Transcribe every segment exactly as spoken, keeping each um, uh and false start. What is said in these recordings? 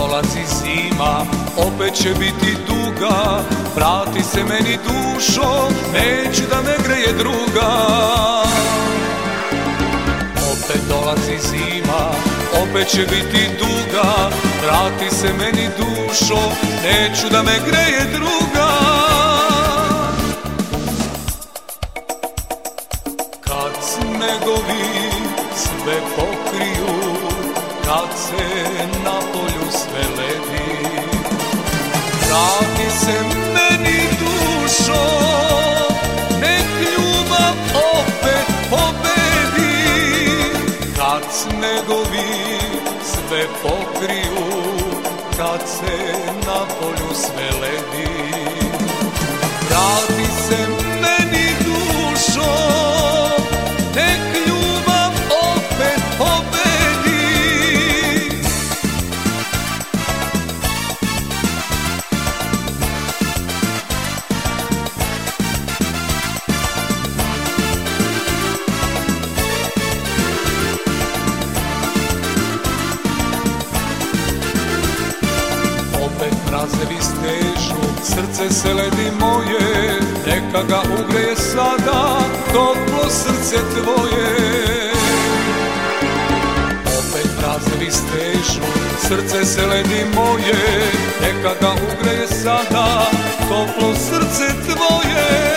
dolazi zima, opet će biti duga. Vrati se meni dušo, neću da me greje druga. Opet dolazi zima, opet će biti duga. Vrati se meni dušo, neću da me greje druga. Kad snegovi sve pokriju, kad se na polju sve ledi, vrati se meni dušo, nek ljubav opet pobedi. Kad snegovi sve pokriju, kad se na polju sve ledi, vrati se meni dušo, nek ljubav opet pobedi. Mrazevi stežu, srce se ledi moje, neka ga ugreje sada toplo srce tvoje. Opet mrazevi stežu, srce se ledi moje, neka ga ugreje sada toplo srce tvoje.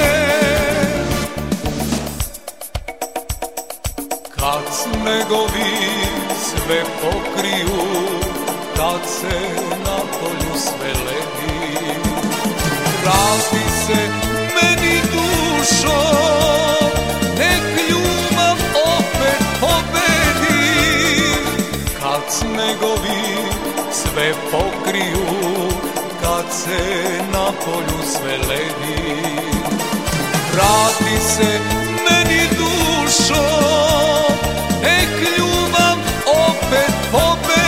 Kad snegovi sve pokriju, kad se na polju sve ledi, vrati se meni dušo, nek ljubav opet pobedi. Kad snegovi sve pokriju, kad se na polju sve ledi, vrati se meni dušo, nek ljubav opet pobedi.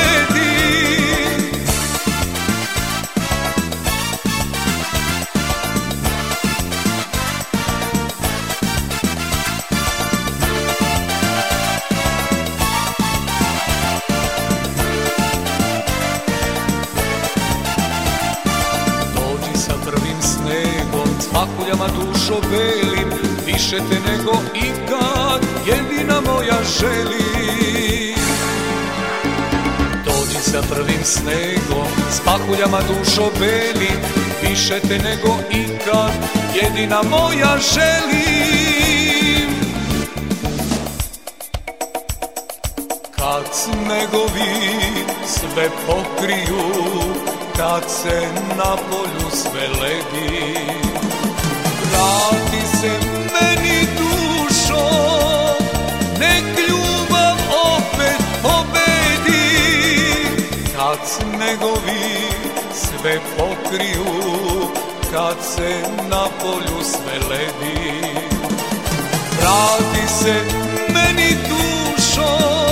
Pakuljama dušo belim, više te nego ikad, jedina moja želim. Dođi sa prvim snegom, s pakuljama dušo belim, više te nego ikad, jedina moja želim. Kad snegovi sve pokriju, kad se na polju sve ledi, vrati se meni dušo, nek ljubav opet pobedi. Kad snegovi sve pokriju, kad se na polju sve ledi, vrati se meni dušo,